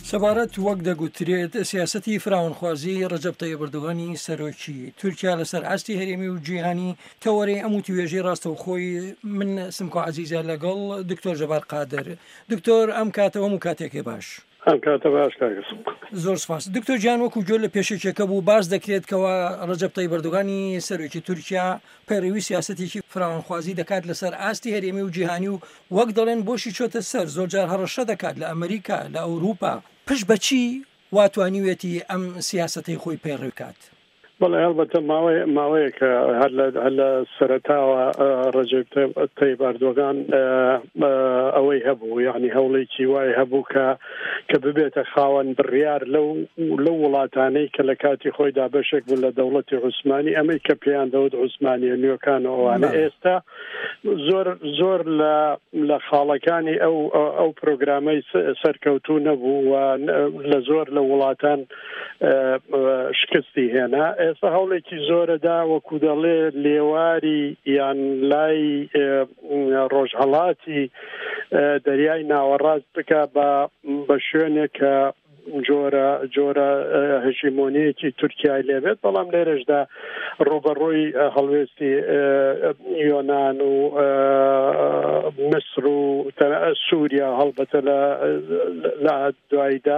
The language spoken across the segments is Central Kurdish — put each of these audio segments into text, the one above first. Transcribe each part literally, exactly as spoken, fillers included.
سەبارەت وەک دەگوترێت سیاسەتی فراوانخوازی ڕەجەب تەیب ئەردۆغانی سەرۆکی تورکیا لەسەر ئاستی هەرێمی و جیهانی تەوەرەی ئەم وتیوێژەی ڕاستەوخۆی من سمکۆ عەزیزە لەگەڵ دکتۆر جەبار قادر. دکتۆر ئەم کاتەوە و کاتێکی باش. ئەم کاتە باش کاکەس. زۆر سپاس. دکتۆر گیان وەکو گوێ لە پێشێکەکە بوو باز دەکرێت کەەوە ڕەجەب تەیب ئەردۆغانی سەرۆکی تورکیا پەیڕەوی سیاسەتێکی فراوانخوازی دەکات لەسەر ئاستی هەرێمی و جیهانی و وەک دەڵێن بۆشی چۆتە سەر زۆرجار هەڕەشە دەکات لە ئەمریکا لە ئەوروپا. پشت بەچی واتوانیوێتی ئەم سیاسەتەی خۆی پەیڕێکات؟ بەڵێ هەڵبەتە ماوەیە ماوەیە کە هەر لە سەرەتاوە ڕەجەب تەیب ئەردۆغان ئەوەی هەبوو، یعنی هەوڵێکی وای هەبوو کە کە ببێتە خاوەن بڕیار لەو لەو وڵاتانەی کە لە کاتی خۆیدا بەشێک بوون لە دەوڵەتی عوسمانی، ئەمەی کە پێیان دەوت عوسمانیە نوێکانەوەوانە. ئێستا زۆر زۆر لە خاڵەکانی ئەو ئەو پرۆگرامەی سەرکەوتوو نەبوو و لە زۆر لە وڵاتان شکستی هێنا. ئێستا هەوڵێکی زۆرەدا وەکو دەڵێ لێواری یان لای ڕۆژهەڵاتی دەریای ناوەڕاست بکە بە شوێنێک کە جۆرە جۆرە هەژیمۆنیەکی تورکیای لێبێت، بەڵام لێرەشدا ڕوبەڕووی هەڵوێستی یۆنان و مصر و سووریا هەڵبەتە لە دواییدا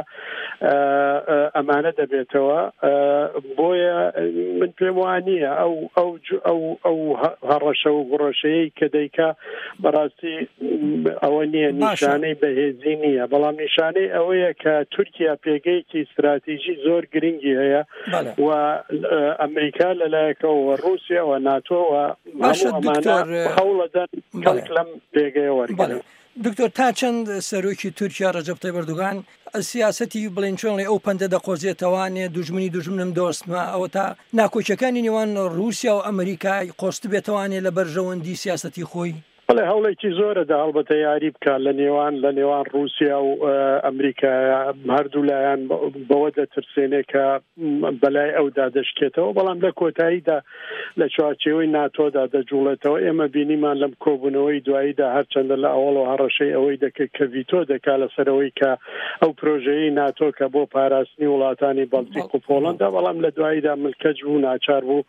ئەمانە دەبێتەوە. بۆیە من پێم وانییە ئەو ئەو ئەو ئەو هەڕەشە و گڕۆشەیەی کە دەیکا بەڕاستی ئەوە نییە، نیشانەی بەهێزی نییە، بەڵام نیشانەی ئەوەیە کە تورکیا پێگەیەکی استراتیژی زۆر گرنگی هەیە و ئەمریکا لەلایەکەوە رووسیا و ناتۆ و هەموو ئەمانە هەوڵەدەن کەڵک لەم پێگەیە وەرگرن. دکتۆر تا چەند سەرۆکی تورکیا ڕەجەب تەیب ئەردۆغان سیاسەتی بڵێن چۆن ئەو پەندە دەقۆزێتەوانێ دوژمنی دوژمنم دۆستمە ئەوە تا ناکۆچەکانی نێوان رووسیا و ئەمریکای قۆست بێتەوانێ لە بەرژەوەندی سیاسەتی خۆی؟ بەڵێ هەوڵێکی زۆرەدا هەڵبەتە یاری بکات لە نێوان لە نێوان رووسیا و ئەمریکا، هەردوو لایەن بەوە دەترسێنێ کە بەلای ئەودا دەشکێتەوە، بەڵام لە کۆتاییدا لە چوارچێوەی ناتۆدا دەجوڵێتەوە. ئێمە بینیمان لەم کۆبوونەوەی دواییدا هەرچەندە لە ئەوڵ و هەڕەشەی ئەوەی دەکەێت کە ڤیتۆ دەکات لەسەرەوەی کە ئەو پرۆژەیەی ناتۆ کە بۆ پاراستنی وڵاتانی بەڵتیق و پۆڵەندا، بەڵام لە دواییدا ملکەج بوو ناچار بوو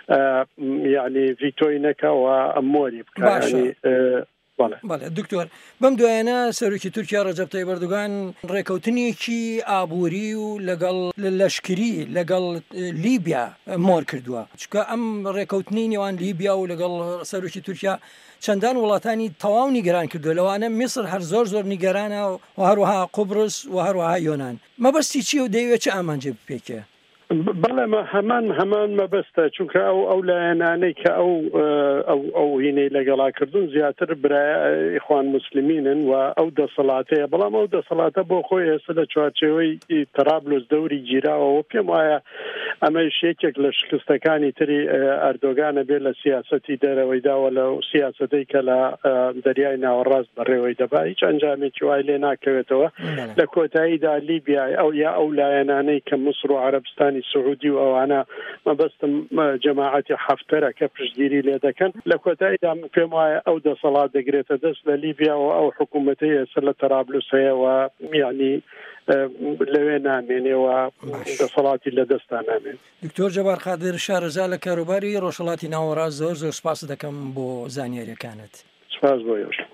یعنی ڤیتۆی نەکەوە ئەمۆری بکات. بەڵێ دکتۆر، بەم دوایانە سەرۆکی تورکیا ڕەجەب تەیب ئەردۆغان ڕێکەوتنێکی ئابووری و لەگەڵ لەشکری لەگەڵ لیبیا مۆر کردووە، چکە ئەم ڕێکەوتنی نێوان لیبیا و لەگەڵ سەرۆکی تورکیا چەندان وڵاتانی تەواو نیگەران کردووە، لەوانە میسر هەر زۆر زۆر نیگەرانە و هەروەها قوبرس و هەروەها یۆنان. مەبەستی چی و دەیەوێت چه ئامانجێ بپێکێ؟ بەڵێ هەمان هەمان مەبەستە، چونکە ئەو ئەو لایەنانەی کە ئەو ئەو ئەو هینەی لەگەڵا کردوون زیاتر برای ئیخوان موسلیمینن و ئەو دەسەڵاتەیە، بەڵام ئەو دەسەڵاتە بۆ خۆی ئێستا لە چوارچێوەی تەرابلوس دەوری گیراوەوە. پێم وایە ئەمەش یەکێک لە شکستەکانی تری ئەردۆغانە بێت لە سیاسەتی دەرەوەیداوە لە سیاسەتەی کە لە دەریای ناوەڕاست بەڕێوەی دەبا، هیچ ئەنجامێکی وای لێ ناکەوێتەوە. لە کۆتاییدا لیبیا ئەو یا ئەو لایەنانەی کە مسر و عەرەبستانی سعودی و ئەوانە مەبەستم جەماعەتی حەفتەرە کە پشتگیری لێ دەکەن، لە کۆتاییدا پێم وایە ئەو دەسەڵات دەگرێتە دەست لە لیبیا و ئەو حکوومەتەی ئێستا لە تەرابلوس هەیە و یعنی لەوێ نامێنێەوە دەسەڵاتی لە دەستان نامێن. دکتۆر جەبار قادر شارەزا لە کاروباری ڕۆژهەڵاتی ناوەڕاست، زۆر زۆر سپاس دەکەم بۆ زانیاریەکانت. سپاس بۆ یۆش.